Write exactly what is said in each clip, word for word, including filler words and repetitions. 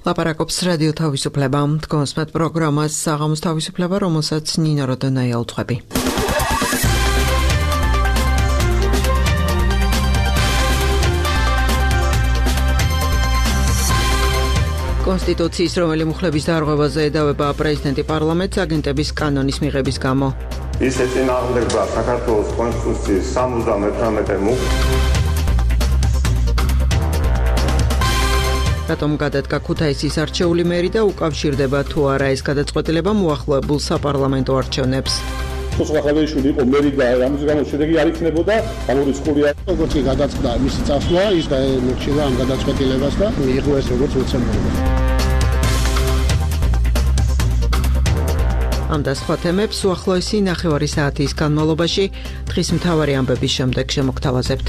ლაპარაკობს რადიო თავისუფლება. თქვენს პროგრამას საღამოს თავისუფლება, რომელსაც ნინო როდონაია უძღვები. კონსტიტუციის რომელი მუხლების დარღვევაზე ედავება პრეზიდენტი პარლამენტს აგენტების კანონის მიღების გამო. ის ეწინააღმდეგება საქართველოს კონსტიტუციის სამოცდამეთვრამეტე მუხლს. რატომ გადადგა ქუთაისის არჩეული მერი და უკავშირდება თუ არა ეს გადაწყვეტილება მოახლოებულ საპარლამენტო არჩევნებს. ხოსახალეიშვილი იყო მერი და ამის გამო შედეგი არ იქნებოდა ამორიცხულია. როგორც გადაწყდა მისი წასვლა, ის დაემორჩილა ამ გადაწყვეტილებას და მიიღო ეს როგორც უცემელობა. ამ და სხვა თემებს უახლოესი ნახევარი საათის განმავლობაში დღის მთავარი ამბების შემდეგ შემოგთავაზებთ.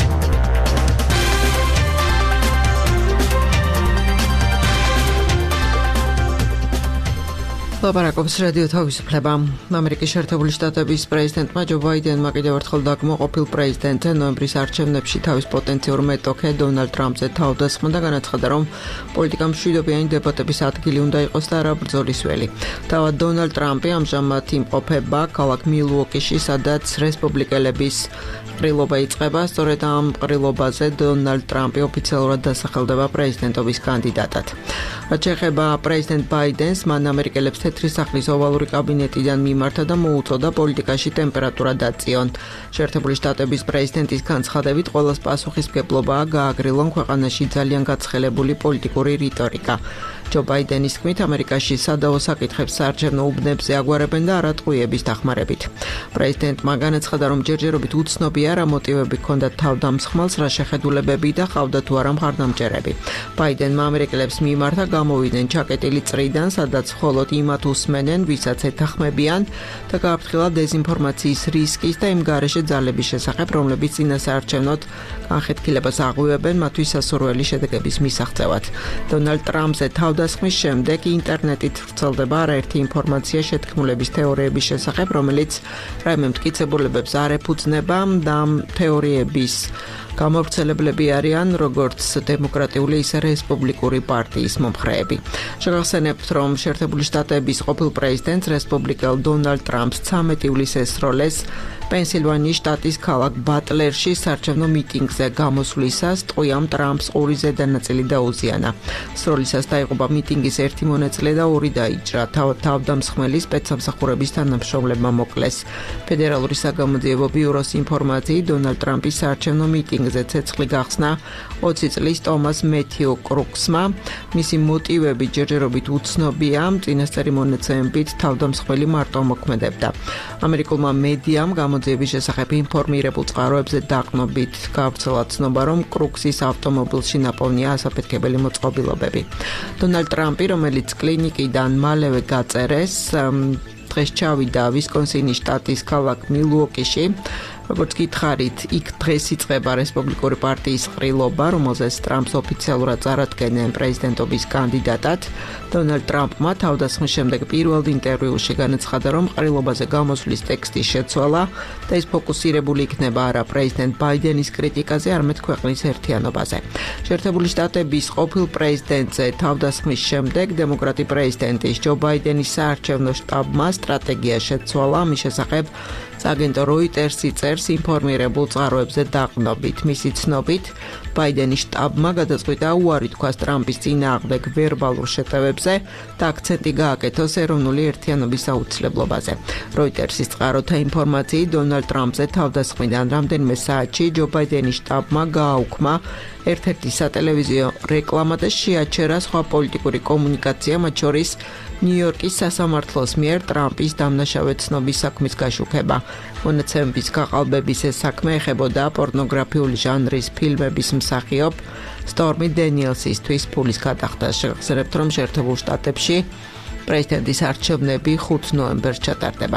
ლაპარაკობს რადიო თავისუფლება. ამერიკის შეერთებული შტატების პრეზიდენტმა ჯო ბაიდენმა კიდევ ერთხელ დაკმაყოფილ პრეზიდენტ ნოემბრის არჩევნებში თავის პოტენციურ მეტოქე დონალდ ტრამპზე თავდასხმა და განაცხადა, რომ პოლიტიკა მშვიდობიანი დებატების ადგილი უნდა იყოს და არა ბრძოლის ველი. თავად დონალდ ტრამპი ამჟამად იმყოფება ქალაქ მილუოკიში, სადაც რესპუბლიკელების ყრილობა იწყება. სწორედ ამ ყრილობაზე დონალდ ტრამპი ოფიციალურად დასახელდება პრეზიდენტობის კანდიდატად. რაც შეეხება პრეზიდენტ ბაიდენს, მან ამერიკელებს თეთრი სახლის ოვალური კაბინეტიდან მიმართა და მოუწოდა პოლიტიკაში ტემპერატურა დაწიონ. შეერთებული შტატების პრეზიდენტის განცხადებით, ყველას პასუხისმგებლობაა გააგრილონ ქვეყანაში ძალიან გაცხელებული პოლიტიკური რიტორიკა. ჯო ბაიდენის თქმით, ამერიკაში სადავო საკითხებს საარჩევნო უბნებზე აგვარებენ და არატყუიების დახმარებით. პრეზიდენტმა განაცხადა, რომ ჯერჯერობით უცნობია, რა მოტივები ჰქონდათ თავდამსხმელს, რა შეხედულებები და ყავდა თუ არა მხარდამჭერები. ბაიდენმა ამერიკელებს მიმართა გამოვიდნენ ჩაკეტილი წრიდან, სადაც მხოლოდ იმათ უსმენენ, ვისაც ეთანხმებიან და გააფრთხილა დეზინფორმაციის რისკის და იმ გარეშე ძალების შესახებ, რომლებიც წინასაარჩევნოდ განხეთქილებას აღვივებენ მათთვის სასურველი შედეგების მისაღწევად. დონალდ ტრამპზე თავდასხმის შემდეგ ინტერნეტით ვრცელდება არაერთი ინფორმაცია შეთქმულების თეორიების შესახებ, რომელიც რაიმე მტკიცებულებებს არ ეფუძნება და თეორიების გამავრცელებლები არიან როგორც დემოკრატიული, ისე რესპუბლიკური პარტიის მომხრეები. შეგახსენებთ, რომ შეერთებული შტატების ყოფილ პრეზიდენტს რესპუბლიკელ დონალდ ტრამპს ცამეტი ივლისს ესროლეს პენსილვანიის შტატის ქალაქ ბატლერში საარჩევნო მიტინგზე გამოსვლისას ტყვიამ ტრამპს ორი ზედანაწილი დაუზიანა. სროლისას დაიღუპა მიტინგის ერთი მონაწილე და ორი დაიჭრა. თავდამსხმელი სპეცსამსახურების თანამშრომლებმა მოკლეს. ფედერალური საგამოძიებო ბიუროს ინფორმაციით, დონალდ ტრამპის საარჩევნო მიტინგზე ცეცხლი გახსნა ოცი წლის ტომას მეთიუ კრუქსმა. მისი მოტივები ჯერჯერობით უცნობია, წინასწარი მონაცემებით თავდამსხმელი მარტო მოქმედებდა. ამერიკულმა მედიამ გამოძიების შესახებ ინფორმირებულ წყაროებზე დაყნობით გავრცელა ცნობა, რომ კრუქსის ავტომობილში ნაპოვნია ასაფეთქებელი მოწყობილობები. დონალდ ტრამპი, რომელიც კლინიკიდან მალევე გაწერეს, დღეს ჩავიდა ვისკონსინის შტატის ქალაქ მილუოკიში. როგორც გითხარით, იქ დღეს იწყება რესპუბლიკური პარტიის ყრილობა, რომელზეც ტრამპს ოფიციალურად წარადგენენ პრეზიდენტობის კანდიდატად. დონალდ ტრამპმა თავდასხმის შემდეგ პირველ ინტერვიუში განაცხადა, რომ ყრილობაზე გამოსვლის ტექსტის შეცვალა და ის ფოკუსირებული იქნება არა პრეზიდენტ ბაიდენის კრიტიკაზე, არამედ ქვეყნის ერთიანობაზე. შეერთებული შტატების ყოფილ პრეზიდენტზე თავდასხმის შემდეგ დემოკრატი პრეზიდენტის ჯო ბაიდენის საარჩევნო შტაბმა სტრატეგია შეცვალა ამის შესახებ. აგენტო როიტერსი წერს ინფორმირებულ წყაროებზე დაყნობით. მისი ცნობით, ბაიდენის შტაბმა გადაწყვიტა უარი თქვას ტრამპის წინააღმდეგ ვერბალურ შეტევებზე და აქცენტი გააკეთოს ეროვნული ერთიანობის აუცილებლობაზე. როიტერსის წყაროთა ინფორმაციით, დონალდ ტრამპზე თავდასხმიდან რამდენიმე საათში ჯო ბაიდენის შტაბმა გააუქმა ერთ-ერთი სატელევიზიო რეკლამა და შეაჩერა სხვა პოლიტიკური კომუნიკაცია, მათ შორის ნიუ-იორკის სასამართლოს მიერ ტრამპის დამნაშავე ცნობის საქმის გაშუქება. მონაცემების გაყალბების ეს საქმე ეხებოდა პორნოგრაფიული ჟანრის ფილმების მსახიობ სტორმი დენიელსისთვის ფულის გადახდას. შეგახსენებთ, რომ შეერთებულ შტატებში პრეზიდენტის არჩევნები ხუთი ნოემბერს ჩატარდება.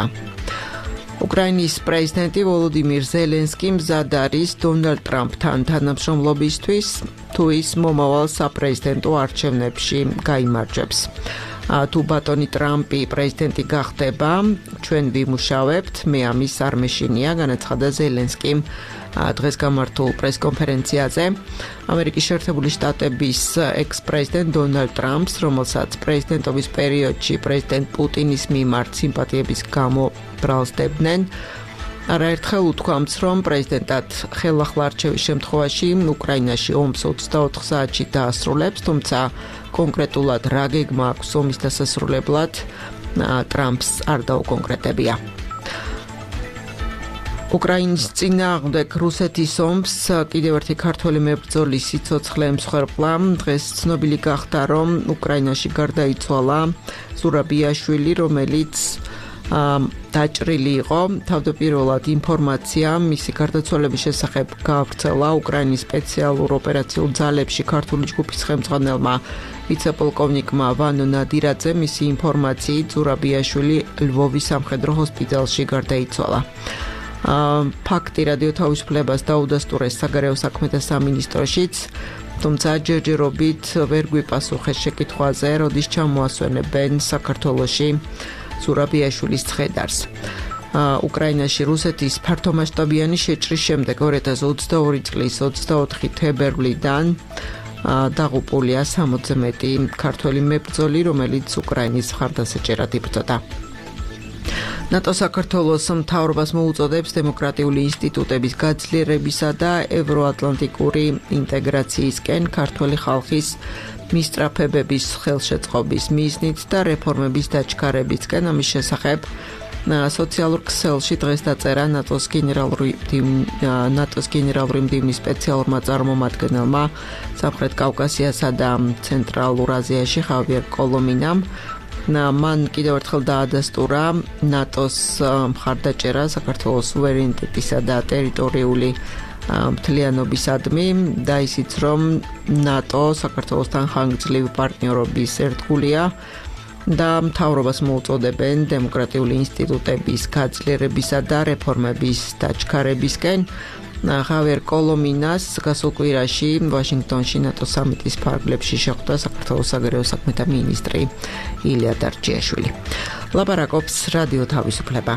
უკრაინის პრეზიდენტი ვოლოდიმირ ზელენსკი მზად არის დონალდ ტრამპთან თანამშრომლობისთვის, თუ ის მომავალ საპრეზიდენტო არჩევნებში გაიმარჯვებს. თუ ბატონი ტრამპი პრეზიდენტი გახდება, ჩვენ ვიმუშავებთ, მე ამის არ მეშინია, განაცხადა ზელენსკიმ დღეს გამართულ პრესკონფერენციაზე. ამერიკის შეერთებული შტატების ექს-პრეზიდენტ დონალდ ტრამპს, რომელსაც პრეზიდენტობის პერიოდში პრეზიდენტ პუტინის მიმართ სიმპათიების გამო ბრალსდებდნენ, არაერთხელ უთქვამს, რომ პრეზიდენტად ხელახლა არჩევის შემთხვევაში უკრაინაში ომს ოცდაოთხ საათში დაასრულებს, თუმცა კონკრეტულად რა გეგმა აქვს ომის დასასრულებლად, ტრამპს არ დაუკონკრეტებია. უკრაინის წინააღმდეგ რუსეთის ომს კიდევ ერთი ქართველი მებრძოლის სიცოცხლე ემსხვერპლა. დღეს ცნობილი გახდა, რომ უკრაინაში გარდაიცვალა ზურაბიაშვილი, რომელიც დაჭრილი იყო. თავდაპირველად ინფორმაცია მისი გარდაცვალების შესახებ გაავრცელა უკრაინის სპეციალურ ოპერაციულ ძალებში ქართული ჯგუფის ხელმძღვანელმა ვიცე-პოლკოვნიკმა ვანო ნადირაძე. მისი ინფორმაციით ზურაბიაშვილი ლვოვის სამხედრო ჰოსპიტალში გარდაიცვალა. ფაქტი რადიო თავისუფლებას დაუდასტურეს საგარეო საქმეთა სამინისტროშიც, თუმცა ჯერჯერობით ვერ გვიპასუხეს შეკითხვაზე, როდის ჩამოასვენებენ საქართველოში ზურაბიაშვილის ცხედარს. უკრაინაში რუსეთის ფართომასშტაბიანი შეჭრის შემდეგ ორი ათას ოცდაორი წლის ოცდაოთხი თებერვლიდან დაღუპულია სამოცზე მეტი ქართველი მებრძოლი, რომელიც უკრაინის მხარდასაჭერად იბრძოდა. ნატო საქართველოს მთავრობას მოუწოდებს დემოკრატიული ინსტიტუტების გაძლიერებისა და ევროატლანტიკური ინტეგრაციისკენ ქართველი ხალხის მისწრაფებების ხელშეწყობის მიზნით და რეფორმების დაჩქარებისკენ. ამის შესახებ სოციალურ ქსელში დღეს დაწერა ნატოს გენერალური ნატოს გენერალური მდივნის სპეციალურმა წარმომადგენელმა სამხრეთ კავკასიასა და ცენტრალურ აზიაში ხავიერ კოლომინამ. მან კიდევ ერთხელ დაადასტურა ნატოს მხარდაჭერა საქართველოს სუვერენიტეტისა და ტერიტორიული მთლიანობისადმი და ისიც, რომ ნატო საქართველოსთან ხანგრძლივი პარტნიორობის ერთგულია და მთავრობას მოუწოდებენ დემოკრატიული ინსტიტუტების გაძლიერებისა და რეფორმების დაჩქარებისკენ. ხავიერ კოლომინას გასულ კვირაში ვაშინგტონში ნატოს სამიტის ფარგლებში შეხვდა საქართველოს საგარეო საქმეთა მინისტრი ილია დარჩიაშვილი. ლაპარაკობს რადიო თავისუფლება.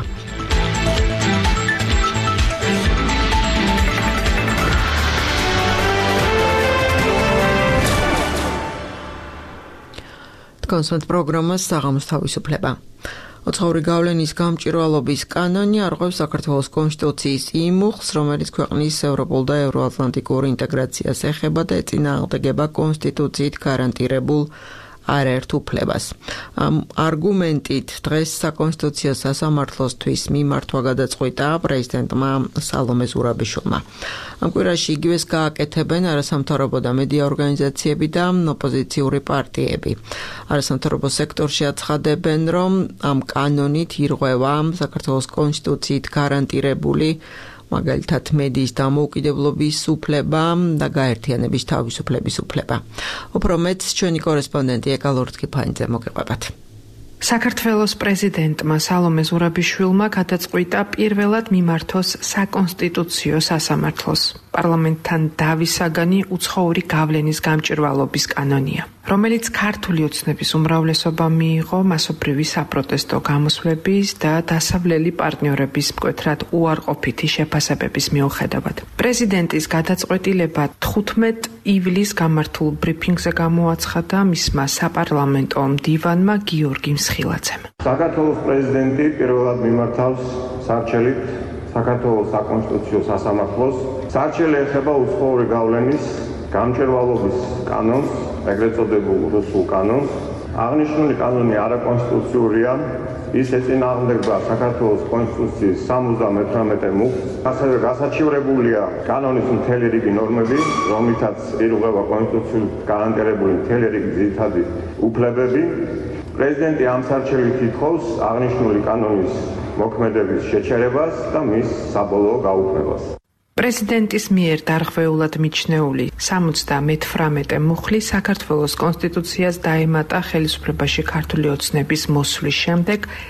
კონსულტ პროგრამას საღამოს თავისუფლება. ოცხაური გავლენის გამჭვირვალობის კანონი არღვევს საქართველოს კონსტიტუციის იმ მუხლს, რომელიც ქვეყნის ევროპულ და ევროატლანტიკურ ინტეგრაციას ეხება და ეწინააღმდეგება კონსტიტუციით გარანტირებულ არაერთ უფლებას. ამ არგუმენტით დღეს საკონსტიტუციო სასამართლოსთვის მიმართვა გადაწყვიტა პრეზიდენტმა სალომე ზურაბიშვილმა. ამ კვირაში იგივეს გააკეთებენ არასამთავრობო და მედია ორგანიზაციები და ოპოზიციური პარტიები. არასამთავრობო სექტორში აცხადებენ, რომ ამ კანონით ირღვევა საქართველოს კონსტიტუციით გარანტირებული მაგალითად მედიის დამოუკიდებლობის უფლება და გაერთიანების თავისუფლების უფლება. უფრო მეტს ჩვენი კორესპონდენტი ეკალორთკიფანიძე მოგეყვებათ. საქართველოს პრეზიდენტმა სალომე ზურაბიშვილმა გადაწყვიტა პირველად მიმართოს საკონსტიტუციო სასამართლოს. პარლამენტთან დავისაგანი უცხოური გავლენის გამჭვირვალობის კანონია, რომელიც ქართული ოცნების უმრავლესობა მიიღო მასობრივი საპროტესტო გამოსვლების და დასავლელი პარტნიორების მკვეთრად უარყოფითი შეფასებების მიუხედავად. პრეზიდენტის გადაწყვეტილება თხუთმეტ ივლისს გამართულ ბრიფინგზე გამოაცხადა მისმა საპარლამენტო მდივანმა გიორგი მსხილაძემ. საქართველოს პრეზიდენტი პირველად მიმართავს სარჩელით საქართველოს საკონსტიტუციო სასამართლოს. სარჩელი ეხება უცხოური გავლენის გამჭვირვალობის კანონს, ეგრეთ წოდებულ რუსულ კანონს. აღნიშნული კანონი არაკონსტიტუციურია, ის ეწინააღმდეგება საქართველოს კონსტიტუციის სამოცდამეთვრამეტე მუხლს. ასევე გასაჩივრებულია კანონის მთელი რიგი ნორმები, რომლითაც ირღვევა კონსტიტუციით გარანტირებული მთელი რიგი ძირითადი უფლებები. პრეზიდენტი ამ სარჩელით ითხოვს აღნიშნული კანონის მოქმედების შეჩერებას და მის საბოლოო გაუქმებას. პრეზიდენტის მიერ დარღვეულად მიჩნეული სამოცდამეთვრამეტე მუხლი საქართველოს კონსტიტუციას დაემატა ხელისუფლებაში ქართული ოცნების მოსვლის შემდეგ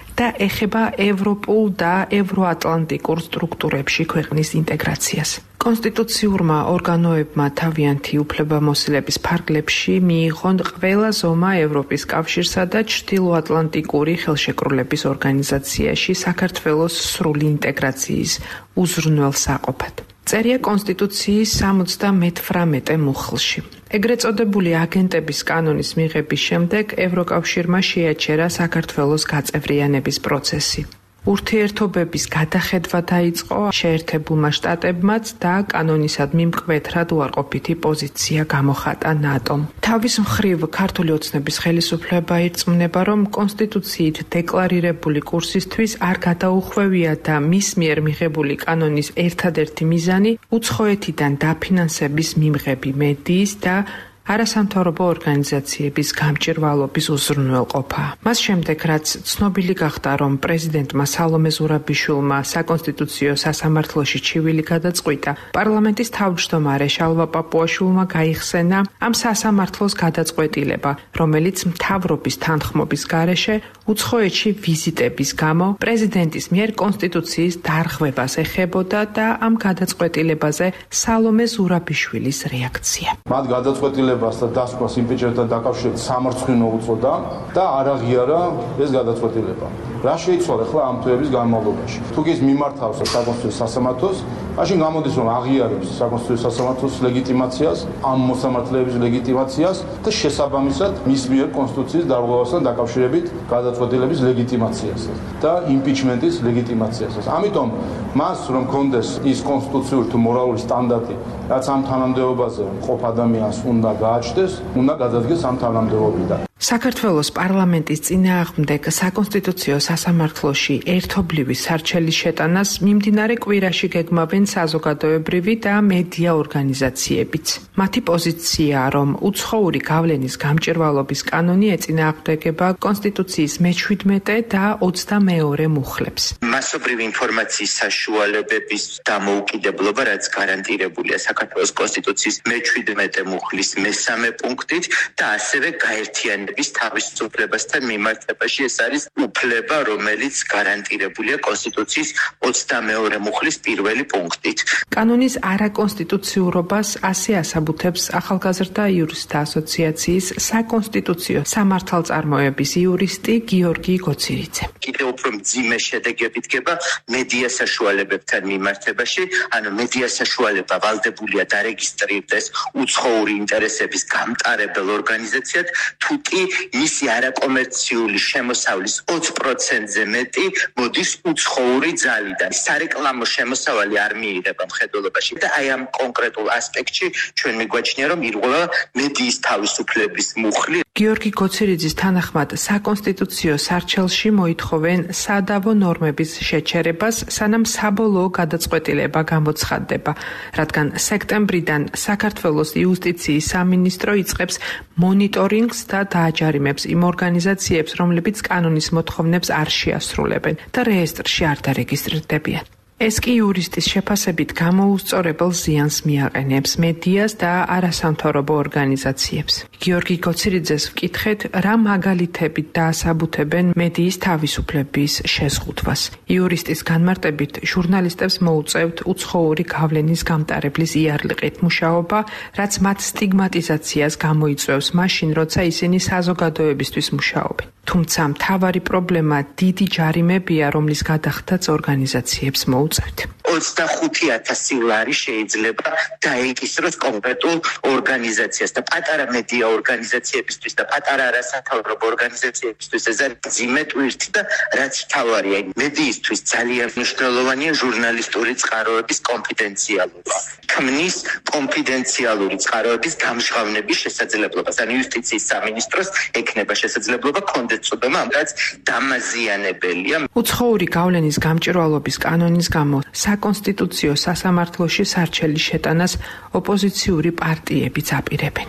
და ეხება ევროპულ და ევროატლანტიკურ სტრუქტურებში ქვეყნის ინტეგრაციას. კონსტიტუციურმა ორგანოებმა თავიანთი უფლებამოსილების ფარგლებში მიიღონ ყველა ზომა ევროპის კავშირსა და ჩრდილოატლანტიკური ხელშეკრულების ორგანიზაციაში საქართველოს სრული ინტეგრაციის უზრუნველსაყოფად. წერია კონსტიტუციის სამოცდამეთხმეტე მუხლში. ეგრეთ წოდებული აგენტების კანონის მიღების შემდეგ ევროკავშირმა შეაჩერა საქართველოს გაწევრიანების პროცესი. ურთიერთობების გადახედვა დაიწყო შეერთებულმა შტატებმაც და კანონისადმი მკვეთრად უარყოფითი პოზიცია გამოხატა ნატომ. თავის მხრივ ქართული ოცნების ხელისუფლება ირწმუნება, რომ კონსტიტუციით დეკლარირებული კურსისთვის არ გადაუხვევია და მის მიერ მიღებული კანონის ერთადერთი მიზანი უცხოეთიდან დაფინანსების მიმღები მედიის და არასამთავრობო ორგანიზაციების გამჭირვალობის უზრუნველყოფა. მას შემდეგ, რაც ცნობილი გახდა, რომ პრეზიდენტმა სალომე ზურაბიშვილმა საკონსტიტუციო სასამართლოში ჩივილი გადაწყვიტა, პარლამენტის თავმჯდომარე შალვა პაპუაშვილმა გაიხსენა ამ სასამართლოს გადაწყვეტილება, რომელიც მთავრობის თანხმობის გარეშე უცხოეთში ვიზიტების გამო პრეზიდენტის მიერ კონსტიტუციის დარღვევას ეხებოდა და ამ გადაწყვეტილებაზე სალომე ზურაბიშვილის რეაქცია. მათ გადაწყვეტილება და დასკვას იმპიჩმენტთან დაკავშირებით სამარცხინო უწოდა და არ აღიარა ეს გადაწყვეტილება. რა შეიცვალა ახლა ამ თვეების განმავლობაში? თუ კი ის მიმართავს საკონსტიტუციო სასამართლოს, მაშინ გამოდის რომ აღიარებს საკონსტიტუციო სასამართლოს ლეგიტიმაციას, ამ მოსამართლეების ლეგიტიმაციას და შესაბამისად მის მიერ კონსტიტუციის დარღვევასთან დაკავშირებით გადაწყვეტილების ლეგიტიმაციას და იმპიჩმენტის ლეგიტიმაციას. ამიტომ მას რომ კონდეს ის კონსტიტუციური თუ მორალური სტანდარტი, რაც ამ თანამდებობაზე მყოფ ადამიანს უნდა გააჩნდეს, უნდა გადადგეს ამ თანამდებობიდან. საქართველოს პარლამენტის წინააღმდეგ საკონსტიტუციო სასამართლოში ერთობლივი სარჩელის შეტანას მიმდინარე კვირაში გეგმავენ საზოგადოებრივი და მედია ორგანიზაციებიც. მათი პოზიციაა, რომ უცხოური გავლენის გამჭირვალობის კანონი ეწინააღმდეგება კონსტიტუციის მეჩვიდმეტე და ოცდამეორე მუხლებს. მასობრივი ინფორმაციის საშუალებების დამოუკიდებლობა, რაც გარანტირებულია საქართველოს კონსტიტუციის მეჩვიდმეტე მუხლის მესამე პუნქტით და ასევე გაერთიანება თავისუფლებასთან მიმართებაში ეს არის უფლება, რომელიც გარანტირებულია კონსტიტუციის ოცდამეორე მუხლის პირველი პუნქტით. კანონის არაკონსტიტუციურობას ასე ასაბუთებს ახალგაზრდა იურისტთა ასოციაციის საკონსტიტუციო სამართალწარმოების იურისტი გიორგი გოცირიძე. კიდევ უფრო მძიმე შედეგები დგება მედია საშუალებებთან მიმართებაში, ანუ მედია საშუალება ვალდებულია დარეგისტრირდეს უცხოური ინტერესების გამტარებელ ორგანიზაციად, თუ კი მისი არაკომერციული შემოსავლის ოცი პროცენტზე მეტი მოდის უცხოური ძალიდან. სარეკლამო შემოსავალი არ მიიღება მხედველობაში და აი ამ კონკრეტულ ასპექტში ჩვენ მიგვაჩნია, რომ ირღვევა მედიის თავისუფლების მუხლი. გიორგი გოცირიძის თანახმად საკონსტიტუციო სარჩელში მოითხოვენ სადავო ნორმების შეჩერებას, სანამ საბოლოო გადაწყვეტილება გამოცხადდება, რადგან სექტემბრიდან საქართველოს იუსტიციის სამინისტრო იწყებს მონიტორინგს და დააჯარიმებს იმ ორგანიზაციებს, რომლებიც კანონის მოთხოვნებს არ შეასრულებენ და რეესტრში არ დარეგისტრირდებიან. ეს კი იურისტის შეფასებით გამოუსწორებელ ზიანს მიაყენებს მედიას და არასამთავრობო ორგანიზაციებს. გიორგი გოცირიძეს ვკითხეთ, რა მაგალითებით დაასაბუთებენ მედიის თავისუფლების შეზღუდვას. იურისტის განმარტებით, ჟურნალისტებს მოუწევთ უცხოური გავლენის გამტარებლის იარლიყით მუშაობა, რაც მათ სტიგმატიზაციას გამოიწვევს მაშინ, როცა ისინი საზოგადოებისთვის მუშაობენ. თუმცა მთავარი პრობლემა დიდი ჯარიმებია, რომლის გადახდაც ორგანიზაციებს მოუწევთ. ოცდახუთი ათასი ლარი შეიძლება დაეკისროს კონკრეტულ ორგანიზაციას და პატარა მედია ორგანიზაციებისთვის და პატარა არასამთავრობო ორგანიზაციებისთვის ეს არის მძიმე ტვირთი და რაც მთავარია მედიისთვის ძალიან მნიშვნელოვანია ჟურნალისტური წყაროების კონფიდენციალობა. ქმნის კონფიდენციალური წყაროების გამჟღავნების შესაძლებლობას. ან იუსტიციის სამინისტროს ექნება შესაძლებლობა კონდეს წოდომა, რაც დამაზიანებელია. უცხოური გავლენის გამჭირვალობის კანონის გამო საკონსტიტუციო სასამართლოში სარჩელის შეტანას ოპოზიციური პარტიებიც აპირებენ.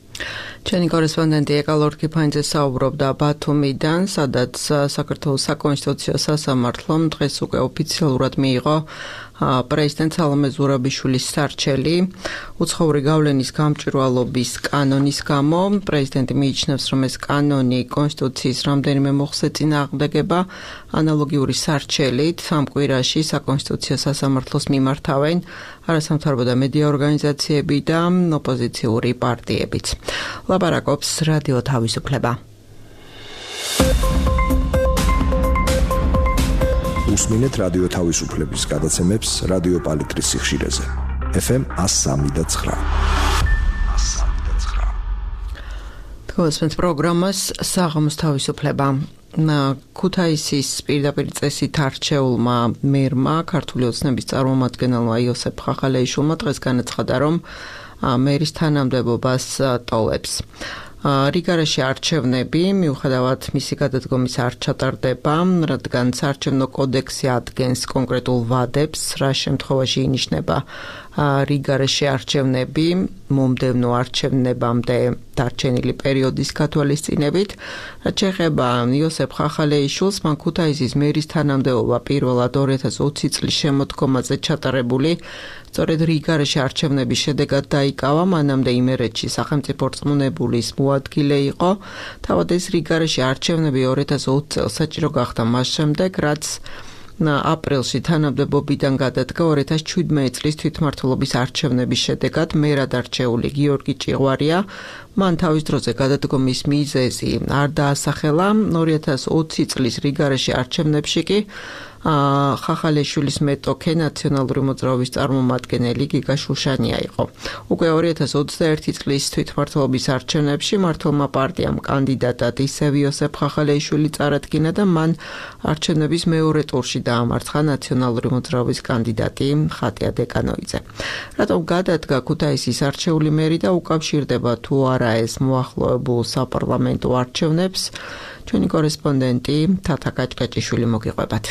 ჩვენი კორესპონდენტი ეკალორ კიფანიძე საუბრობდა ბათუმიდან, სადაც საქართველოს საკონსტიტუციო სასამართლომ დღეს უკვე ოფიციალურად მიიღო პრეზიდენტ სალომე ზურაბიშვილის სარჩელი უცხოური გავლენის გამჭვირვალობის კანონის გამო პრეზიდენტი მიიჩნევს, რომ ეს კანონი კონსტიტუციის რამდენიმე მოხსე წინააღმდეგება ანალოგიური სარჩელით ამ კვირაში საკონსტიტუციო სასამართლოს მიმართავენ არასამთავრობო და მედია ორგანიზაციები და ოპოზიციური პარტიებიც. ლაპარაკობს რადიო თავისუფლება. უსმინეთ რადიო თავისუფლების გადაცემებს რადიო პალიტრის სიხშირეზე. ეფ ემ one oh three point nine. თქვენს პროგრამას საღამოს თავისუფლება. ქუთაისის პირდაპირ წესით არჩეულმა მერმა ქართული ოცნების წარმომადგენელმა იოსებ ხახალეიშვილმა დღეს განაცხადა, რომ მერის თანამდებობას ტოვებს. რიგარაში არჩევნები მიუხედავად მისი გადადგომის არ ჩატარდება, რადგან საარჩევნო კოდექსი ადგენს კონკრეტულ ვადებს, რა შემთხვევაში ინიშნება რიგარაში არჩევნები მომდევნო არჩევნებამდე დარჩენილი პერიოდის გათვალისწინებით. რაც შეეხება იოსებ ხახალეიშვილს, მან ქუთაისის მერის თანამდებობა პირველად ორი ათას ოცი წლის შემოდგომაზე ჩატარებული სწორედ რიგარაში არჩევნების შედეგად დაიკავა, მანამდე იმერეთში სახელმწიფო რწმუნებულის მოადგილე იყო. თავად ეს რიგარაში არჩევნები ორი ათას ოცი წელს საჭირო გახდა მას შემდეგ, რაც აპრილში თანამდებობიდან გადადგა ორი ათას შვიდმეტი წლის თვითმმართველობის არჩევნების შედეგად მერად არჩეული გიორგი ჭიღვარია. მან თავის დროზე გადადგომის მიზეზი არ დაასახელა. ორი ათას ოცი წლის რიგარაში არჩევნებში კი ხახალეიშვილის მეტოქე ნაციონალური მოძრაობის წარმომადგენელი გიგა შუშანია იყო. უკვე ორი ათას ოცდაერთი წლის თვითმმართველობის არჩევნებში მართლმა პარტიამ კანდიდატად ისევ იოსებ ხახალეიშვილი წარადგინა და მან არჩევნების მეორე ტურში დაამარცხა ნაციონალური მოძრაობის კანდიდატი ხატია დეკანოიძე. რატომ გადადგა ქუთაისის არჩეული მერი და უკავშირდება თუ არა ეს მოახლოებულ საპარლამენტო არჩევნებს? ჩვენი კორესპონდენტი თათა კაჭკაჭიშვილი მოგიყვებათ.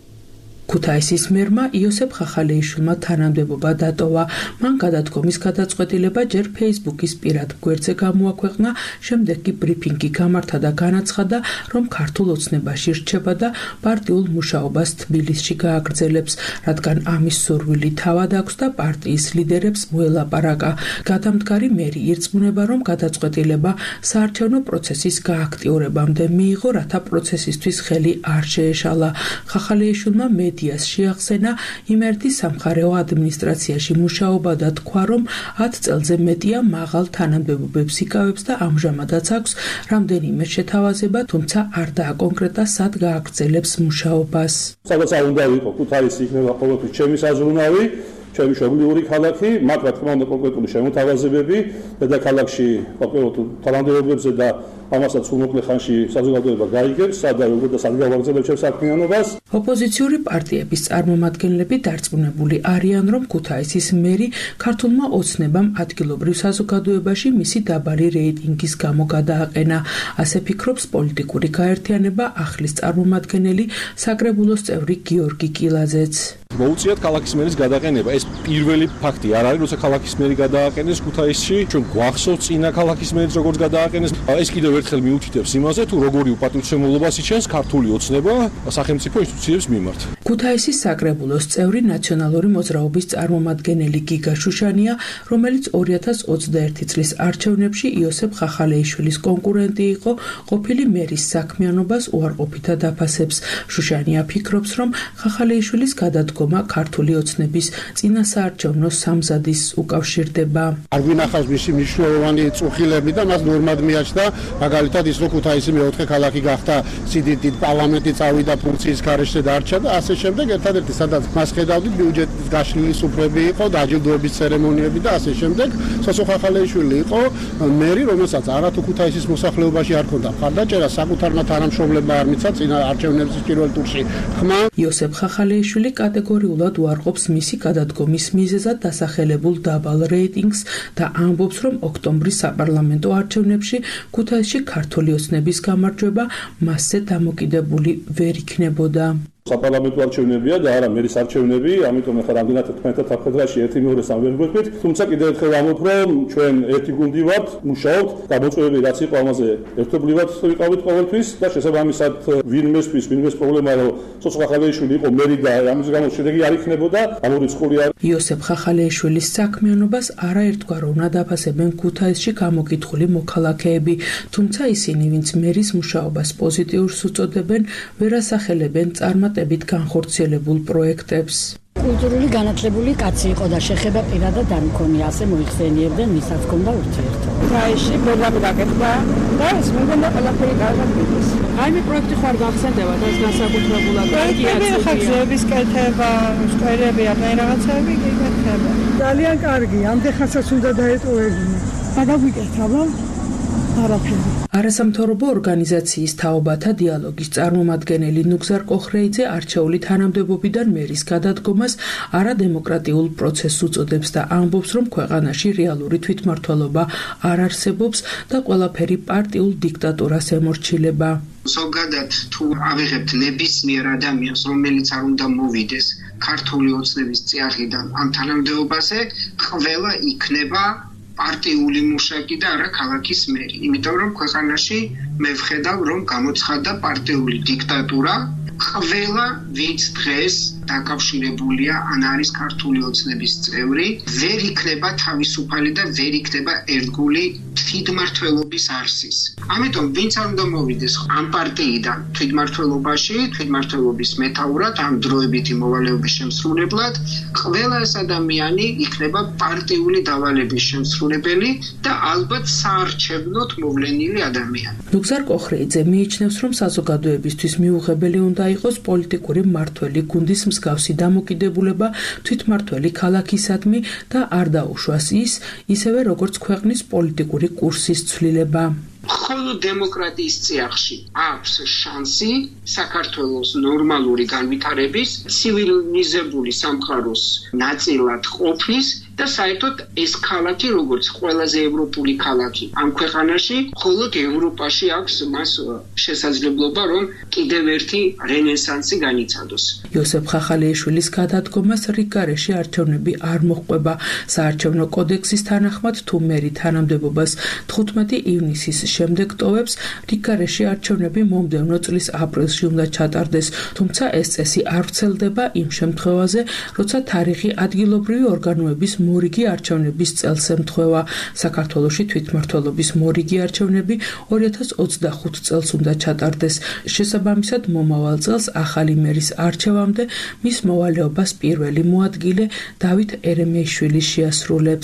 ქუთაისის მერმა იოსებ ხახალეიშვილმა თანამდებობა დატოვა. მან გადადგომის გადაწყვეტილება ჯერ ფეისბუქის პირად გვერდზე გამოაქვეყნა, შემდეგ კი ბრიფინგი გამართა და განაცხადა, რომ ქართულ ოცნებაში რჩება და პარტიულ მუშაობას თბილისში გააგრძელებს, რადგან ამის სურვილი თავად აქვს და პარტიის ლიდერებს მოელაპარაკა. გადამდგარი მერი ირწმუნება, რომ გადაწყვეტილება საარჩევნო პროცესის გააქტიურებამდე მიიღო, რათა პროცესისთვის ხელი არ შეეშალა. ხახალეიშვილმა მედიას შეახსენა იმერეთის სამხარეო ადმინისტრაციაში მუშაობა და თქვა, რომ ათ წელზე მეტია მაღალ თანამდებობებს იკავებს და ამჟამადაც აქვს რამდენიმე შეთავაზება, თუმცა არ დააკონკრეტა სად გააგრძელებს მუშაობას. სადაც არ უნდა ვიყო, ქუთაისი იქნება ყოველთვის ჩემი საზრუნავი, ჩემი მშობლიური ქალაქი, მათ რა თქმა უნდა კონკრეტული შემოთავაზებები დედაქალაქში კონკრეტულ თანამდებობებზე და ამასაც უმოკლე ხანში საზოგადოება გაიგებს, სადა როგორ და სად გავაგრძელებ ჩემს საქმიანობას. ოპოზიციური პარტიების წარმომადგენლები დარწმუნებული არიან, რომ ქუთაისის მერი ქართულმა ოცნებამ ადგილობრივ საზოგადოებაში მისი დაბალი რეიტინგის გამო გადააყენა. ასე ფიქრობს პოლიტიკური გაერთიანება ახლის წარმომადგენელი საკრებულოს წევრი გიორგი კილაძეც. მოუწიათ ქალაქის მერის გადაყენება. ეს პირველი ფაქტი არ არის, როცა ქალაქის მერი გადააყენეს ქუთაისში. ჩვენ გვახსოვს წინა ქალაქის მერის როგორც გადააყენეს. ეს კიდევ ერთხელ მიუთითებს იმაზე, თუ როგორი უპატივცემულობას იჩენს ქართული ოცნება სახელმწიფო ინსტიტუციებს მიმართ. ქუთაისის საკრებულოს წევრი ნაციონალური მოძრაობის წარმომადგენელი გიგა შუშანია, რომელიც ორი ათას ოცდაერთი წლის არჩევნებში იოსებ ხახალეიშვილის კონკურენტი იყო, ყოფილი მერის საქმიანობას უარყოფითად აფასებს. შუშანია ფიქრობს, რომ ხახალეიშვილის გადადგომა ქართული ოცნების წინასაარჩევნო სამზადის უკავშირდება. არ გვინახავს მისი მნიშვნელოვანი წუხილები და მას ნორმად მიაჩნდა, მაგალითად ის, რომ ქუთაისი მეოთხე ქალაქი გახდა სიდიდით, პარლამენტი წავიდა ფუნქციის გარეშე დარჩა და ასე შემდეგ. ერთადერთი სადაც მას ხედავდით ბიუჯეტის გაშლილი სუფრები იყო, დაჯილდოების ცერემონიები და ასე შემდეგ. სოსო ხახალეიშვილი იყო მერი, რომელსაც არათუ ქუთაისის მოსახლეობაში არ ქონდა მხარდაჭერა, საკუთარმა თანამშრომლებმა არ მიცა წინა არჩევნების პირველ ტურში ხმა. იოსებ ხახალეიშვილი კატეგორიულად უარყოფს მისი გადადგომის მიზეზად დასახელებულ დაბალ რეიტინგს და ამბობს, რომ ოქტომბრის საპარლამენტო არჩევნებში ქუთაისში ქართული ოცნების გამარჯვება მასზე დამოკიდებული ვერ იქნებოდა. საპარლამენტო არჩევნებია და არა მერის არჩევნები, ამიტომ ახლა რამდენად თქვენთან თაფხეთრაში ერთი მეორეს ამ ვერ გვეკვით, თუმცა კიდევ ერთხელ ამბობ, რომ ჩვენ ერთი გუნდი ვართ, მუშაობთ და მოწვევები რაც იყო ამაზე ერთობლივად ვიყავით ყოველთვის და შესაბამისად ვინმესთვის, ვინმეს პრობლემა რომ სოხ ხახალეიშვილი იყო მერი და ამის გამო შედეგი არ იქნებოდა, ამ ორი წყული არ. იოსებ ხახალეიშვილის საქმიანობას არაერთგვარ უნდა დაფასებენ ქუთაისში გამოკითხული მოქალაქეები, თუმცა ისინი, ვინც მერის მუშაობას პოზიტიურს უწოდებენ, ვერ ასახელებენ წარმატებით განხორციელებულ პროექტებს. კულტურული განათლებული კაცი იყო და შეხება პირადად არ მქონია, ასე მოიხსენიებდნენ, მისაც ჰქონდა ურთიერთობა. რაიში პროგრამა გაკეთდა და ეს მეგონა ყველაფერი კარგად მიდის. რაიმე პროექტი ხარ გახსენდება და ეს განსაკუთრებულად კარგია. ხა გზების კეთება, სკოლები, ამ რაღაცები გიკეთება. ძალიან კარგია, ამდენხანსაც უნდა დაეტოვებინა. გადაგვიკეთება. არაფერი. არასამთავრობო ორგანიზაციის თაობათა დიალოგის წარმომადგენელი ნუგზარ კოხრეიძე არჩეული თანამდებობიდან მერის გადადგომას არადემოკრატიულ პროცესს უწოდებს და ამბობს, რომ ქვეყანაში რეალური თვითმმართველობა არ არსებობს და ყველაფერი პარტიულ დიქტატურას ემორჩილება. ზოგადად თუ ავიღებთ ნებისმიერ ადამიანს, რომელიც არ უნდა მოვიდეს ქართული ოცნების წიაღიდან ამ თანამდებობაზე, ყველა იქნება პარტიული მუშაკი და არა ქალაქის მერი. იმიტომ რომ ქვეყანაში მე ვხედავ, რომ გამოცხადდა პარტიული დიქტატურა. ყველა ვინც დღეს დაკავშირებულია ან არის ქართული ოცნების წევრი, ვერ იქნება თავისუფალი და ვერ იქნება ერთგული თვითმმართველობის არსის. ამიტომ ვინც არ უნდა მოვიდეს ამ პარტიიდან თვითმმართველობაში, თვითმმართველობის მეთაურად, ამ დროებითი მოვალეობის შემსრულებლად, ყველა ეს ადამიანი იქნება პარტიული დავალების შემსრულებელი და ალბათ საარჩევნოდ მოვლენილი ადამიანი. ნუგზარ კოხრეიძე მიიჩნევს, რომ საზოგადოებისთვის მიუღებელი უნდა იყოს პოლიტიკური მმართველი გუნდის მსგავსი დამოკიდებულება თვითმმართველი ქალაქისადმი და არ დაუშვას ის, ისევე როგორც ქვეყნის პოლიტიკური კურსის ცვლილება. ხოლო დემოკრატიის წიაღში აქვს შანსი საქართველოს ნორმალური განვითარების, ცივილიზებული სამყაროს ნაწილად ყოფნის და საერთოდ ეს ქალაქი როგორც ყველაზე ევროპული ქალაქი ამ ქვეყანაში, მხოლოდ ევროპაში აქვს მას შესაძლებლობა, რომ კიდევ ერთი რენესანსი განიცადოს. იოსებ ხახალეიშვილის გადადგომას რიგგარეშე არჩევნები არ მოჰყვება. საარჩევნო კოდექსის თანახმად, თუ მერი თანამდებობას თხუთმეტი ივნისის შემდეგ ტოვებს, რიგგარეშე არჩევნები მომდევნო წლის აპრილში უნდა ჩატარდეს, თუმცა ეს წესი არ ვრცელდება იმ შემთხვევაზე, როცა თარიღი ადგილობრივი ორგანოების მორიგი არჩევნების წელს ემთხვევა. საქართველოში თვითმმართველობის მორიგი არჩევნები ორი ათას ოცდახუთ წელს უნდა ჩატარდეს. შესაბამისად, მომავალ წელს ახალი მერის არჩევამდე მის მოვალეობას პირველი მოადგილე დავით ერემეიშვილი შეასრულებს.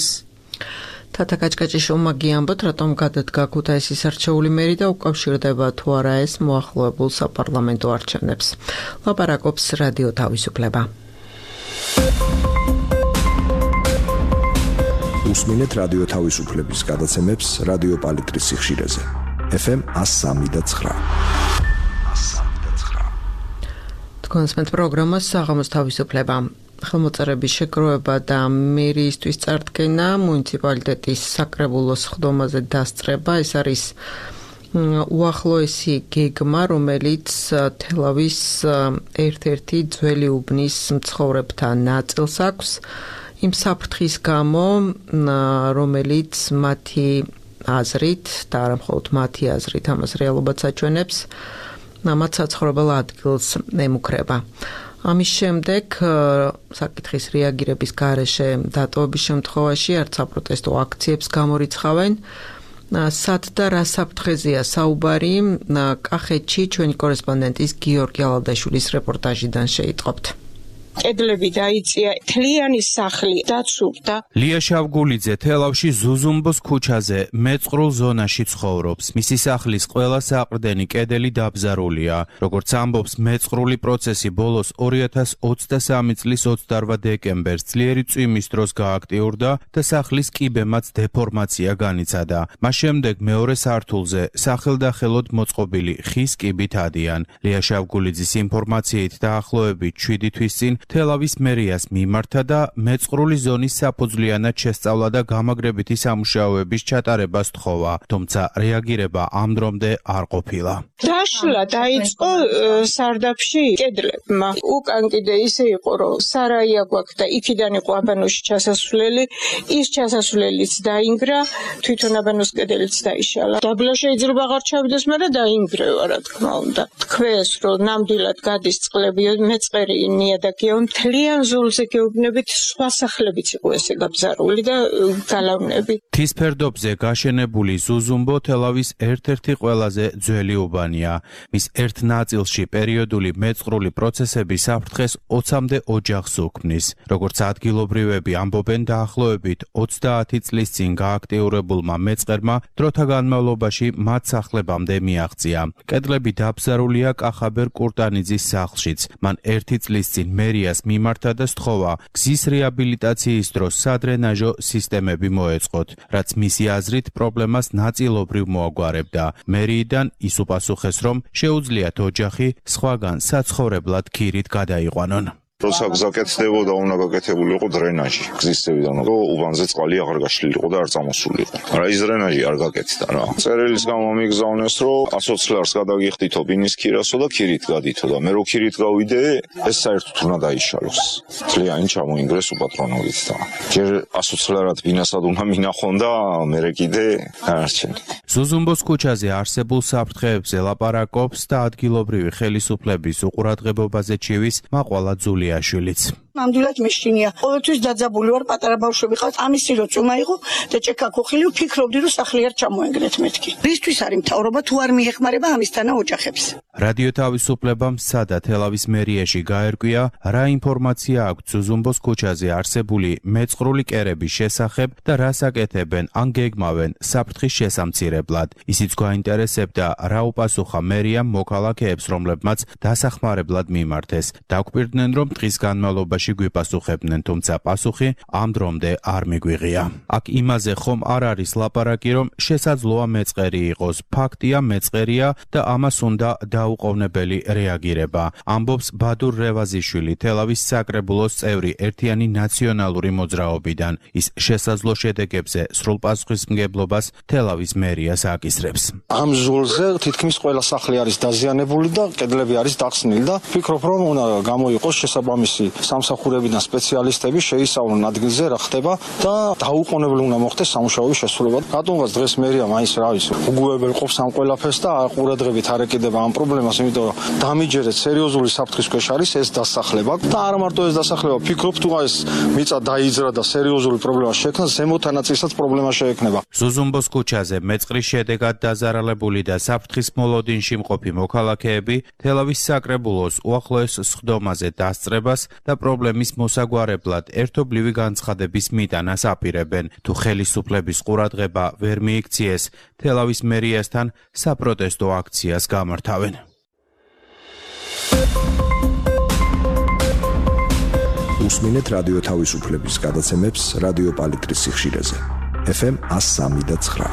თათა კაჭკაჭიშვილმა გიამბოთ, რატომ გადადგა ქუთაისის არჩეული მერი და უკავშირდება თუ არა ეს მოახლოებულ საპარლამენტო არჩევნებს. ლაპარაკობს რადიო თავისუფლება. უსმინეთ რადიო თავისუფლების გადაცემებს რადიო პალიტრის სიხშირეზე. ეფ ემ one oh three point nine. თქვენსმენთ პროგრამას საღამოს თავისუფლება. ხელმოწერების შეგროვება და მერიისთვის წარდგენა მუნიციპალიტეტის საკრებულოს ხდომაზე დასწრება. ეს არის უახლოესი გეგმა, რომელიც თელავის ერთ-ერთი ძველი უბნის მცხოვრებთა ნაწილს აქვს. იმ საფრთხის გამო, რომელიც მათი აზრით და არა მხოლოდ მათი აზრით, ამას რეალობაც აჩვენებს, მათ საცხოვრებელ ადგილს ემუქრება. ამის შემდეგ საკითხის რეაგირების გარეშე დატოვების შემთხვევაში არც საპროტესტო აქციებს გამორიცხავენ. სად და რა საფრთხეზეა საუბარი, კახეთში ჩვენი კორესპონდენტის გიორგი ალადაშვილის რეპორტაჟიდან შეიტყობთ. კედლები დაიწია, თლიანი სახლი დაცურდა. ლია შავგულიძე თელავში ზუზუმბოს ქუჩაზე მეწყრულ ზონაში ცხოვრობს. მისი სახლის ყველა საყრდენი კედელი დაბზარულია. როგორც ამბობს, მეწყრული პროცესი ბოლოს ორი ათას ოცდასამი წლის ოცდაორ დეკემბერს ძლიერი წვიმის დროს გააქტიურდა და სახლის კიბემაც დეფორმაცია განიცადა. მას შემდეგ მეორე სართულზე სახელდახელოდ მოწყობილი ხის კიბით ადიან. ლია შავგულიძის ინფორმაციით დაახლოებით შვიდი თვის წინ თელავის მერიას მიმართა და მეწყრული ზონის საფუძვლიანად შესწავლა და გამაგრებითი სამუშაოების ჩატარებას თხოვა, თუმცა რეაგირება ამ დრომდე არ ყოფილა. დაშლა დაიწყო სარდაფში კედლებმა. უკან კიდე ისე იყო, რომ სარაია გვაქვს და იქიდან იყო აბანოში ჩასასვლელი, ის ჩასასვლელიც დაინგრა, თვითონ აბანოს კედელიც დაიშალა. დაბლა შეიძლება აღარ ჩავიდეს, მაგრამ დაინგრევა, რა თქმა უნდა. თქვენს რომ ნამდვილად გადის წყლები, მეწყერი ნიადაგია, მთლიან ზოლზე გეუბნებით, სხვა სახლებიც იყო ესე გაბზარული და გალავნები. მთის ფერდობზე გაშენებული ზუზუმბო თელავის ერთ-ერთი ყველაზე ძველი უბანია. მის ერთ ნაწილში პერიოდული მეწყრული პროცესები საფრთხეს ოცამდე ოჯახს უქმნის. როგორც ადგილობრივები ამბობენ, დაახლოებით ოცდაათი წლის წინ გააქტიურებულმა მეწყერმა დროთა განმავლობაში მათ სახლებამდე მიაღწია. კედლები დაბზარულია კახაბერ კურტანიძის სახლშიც. მან ერთი წლის წინ მერიას მიმართა და სთხოვა გზის რეაბილიტაციის დროს სადრენაჟო სისტემები მოეწყოთ, რაც მისი აზრით პრობლემას ნაწილობრივ მოაგვარებდა. მერიიდან ის უპასუხეს, რომ შეუძლიათ ოჯახი სხვაგან საცხოვრებლად ქირით გადაიყვანონ. როცა გზა კეთდებოდა, უნდა გაკეთებულიყო დრენაჟი გზის წევიდან, რომ უბანზე წყალი აღარ გაშლილიყო და არ წამოსულიყო. მაგრამ ის დრენაჟი არ გაკეთდა რა. წერილის გამო მიგზავნეს, რომ ასოცლარს გადაგიხდითო ბინის ქირასო და ქირით გადითო და მე რო ქირით გავიდე, ეს საერთოდ უნდა დაიშალოს. ძალიან ჩამოინგრეს უპატრონობით და ჯერ ასოცლარად ბინასად უნდა მინახონ და მერე კიდე განარჩენ. ზუზუმბოს ქუჩაზე არსებულ საფრთხეებზე ლაპარაკობს და ადგილობრივი ხელისუფლების უყურადღებობაზე ჩივის მაყვალა ზულიაშვილიც. ნამდვილად მეშინია. ყოველთვის დაძაბული ვარ, პატარა ბავშვები ხარ. ამისი რო წუმა იყო და ჭექა ქოხილი, ვფიქრობდი, რომ სახლი არ ჩამოენგრეთ მეთქი. რისთვის არის მთავრობა თუ არ მიეხმარება ამისთანა ოჯახებს? რადიო თავისუფლებამ სცადა თელავის მერიაში გაერკვია, რა ინფორმაცია აქვს ზუზუმბოს ქუჩაზე არსებული მეწყრული კერების შესახებ და რას აკეთებენ ან გეგმავენ საფრთხის შესამცირებლად. ისიც გაინტერესებდა, რა უპასუხა მერიამ მოქალაქეებს, რომლებმაც დასახმარებლად მიმართეს. დაგვირდნენ, რომ დღის განმავლობაში გვიპასუხებდნენ, თუმცა პასუხი ამ დრომდე არ მიგვიღია. აქ იმაზე ხომ არ არის ლაპარაკი, რომ შესაძლოა მეწყერი იყოს. ფაქტია, მეწყერია და ამას უნდა დაუყოვნებელი რეაგირება. ამბობს ბადურ რევაზიშვილი, თელავის საკრებულოს წევრი ერთიანი ნაციონალური მოძრაობიდან. ის შესაძლო შედეგებზე სრულ პასუხისმგებლობას თელავის მერიას აკისრებს. ამ ზოლზე თითქმის ყველა სახლი არის დაზიანებული და კედლები არის დახსნილი და ვფიქრობ, რომ უნდა გამოიყოს შესაბამისი სამსახურებიდან სპეციალისტები შეისწავლონ ადგილზე რა ხდება და დაუყოვნებლივ უნდა მოხდეს სამუშაოების შესრულება. რატომღაც დღეს მერია მაინც რა ვიცი, უგუებელ ყოფს ამ ყველაფერს და ყურადღებით არ ეკიდება ამ პრობლემას, იმიტომ რომ დამიჯერეთ სერიოზული საფრთხის ქვეშ არის ეს დასახლება და არა მარტო ეს დასახლება, ფიქრობ თუ ეს მიწა დაიძრა და სერიოზული პრობლემა შეექმნა, ზემოთა ნაწილსაც პრობლემა შეექმნება. ზუზუმბოს ქუჩაზე მეწყრის შედეგად დაზარალებული და საფრთხის მოლოდინში მყოფი მოქალაქეები თელავის საკრებულოს უახლოეს სხდომაზე დასწრებას და პრობლემის მოსაგვარებლად ერთობლივი განცხადების მიტანას აპირებენ. თუ ხელისუფლების ყურადღება ვერ მიიქციეს, თელავის მერიასთან საპროტესტო აქციას გამართავენ. უსმინეთ რადიო თავისუფლების გადაცემებს რადიო პალიტრის სიხშირეზე. ეფ ემ one oh three point nine.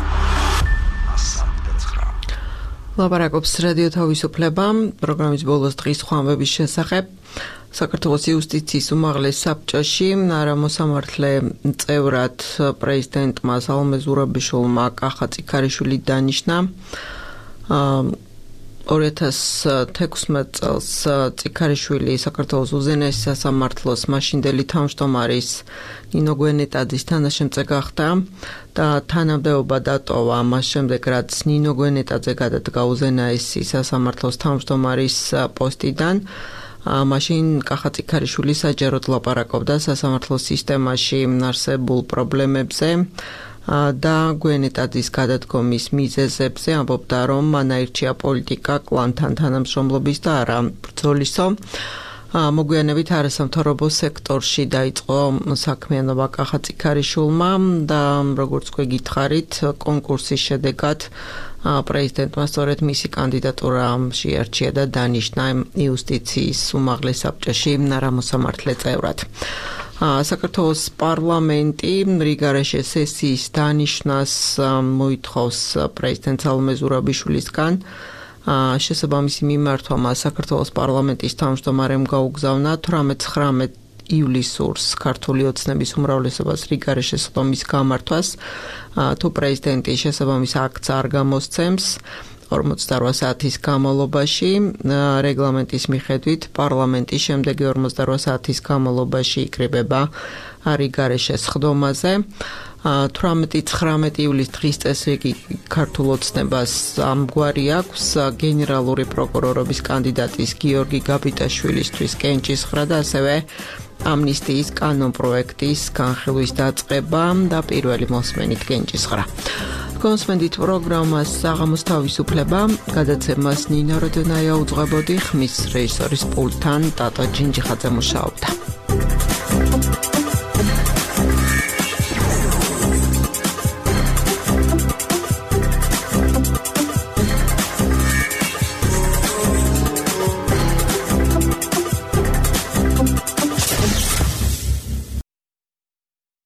ლაპარაკობს რადიო თავისუფლება, პროგრამის ბოლოს დღის ხვამების შესახებ. საქართველოს იუსტიციის უმაღლეს საბჭოში არამოსამართლე წევრად პრეზიდენტმა სალომე ზურაბიშვილმა კახა წიქარიშვილი დანიშნა. ორი ათას თექვსმეტ წელს წიქარიშვილი საქართველოს უზენაესი სასამართლოს მაშინდელი თავმჯდომარის ნინო გვენეტაძის თანაშემწე გახდა და თანამდებობა დატოვა მას შემდეგ, რაც ნინო გვენეტაძე გადადგა უზენაესი სასამართლოს თავმჯდომარის პოსტიდან. მაშინ კახა წიქარიშვილი საჯაროდ ლაპარაკობდა სასამართლოს სისტემაში არსებულ პრობლემებზე და გვენეტაძის გადადგომის მიზეზებზე, ამბობდა, რომ მან აირჩია პოლიტიკა კლანთან თანამშრომლობის და არა ბრძოლისო. მოგვიანებით არასამთავრობო სექტორში დაიწყო საქმიანობა კახა წიქარიშვილმა და როგორც თქვენ გითხარით, კონკურსის შედეგად პრეზიდენტმა სწორედ მისი კანდიდატურა შეარჩია და დანიშნა იუსტიციის უმაღლეს საბჭოში არამოსამართლე წევრად. საქართველოს პარლამენტი რიგარეშე სესიის დანიშნას მოითხოვს პრეზიდენტ სალომე ზურაბიშვილისგან შესაბამისი მიმართვა საქართველოს პარლამენტის თავმჯდომარემ გაუგზავნა თვრამეტ-ცხრამეტ ივლისურს ქართული ოცნების უმრავლესობას რიგარე შესხდომის გამართვას თუ პრეზიდენტი შესაბამის აქტს არ გამოსცემს ორმოცდაორ საათის განმავლობაში რეგლამენტის მიხედვით პარლამენტი შემდეგი ორმოცდაორ საათის განმავლობაში იკრიბება რიგარე შესხდომაზე თვრამეტ-ცხრამეტ ივლისს დღის წესრიგი ქართულ ოცნებას ამგვარი აქვს გენერალური პროკურორობის კანდიდატის გიორგი გაბიტაშვილისთვის კენჭისხრა და ასევე ამნისტიის კანონპროექტის განხილვის დაწყება და პირველი მოსმენით კენჭისხრა. კონსმენდით პროგრამას საღამოს თავისუფლება, გადაცემას ნინა როდონაია უძღვებოდი, ხმის რეჟისორის პულტთან ტატო ჯინჯიხაძე მუშაობდა.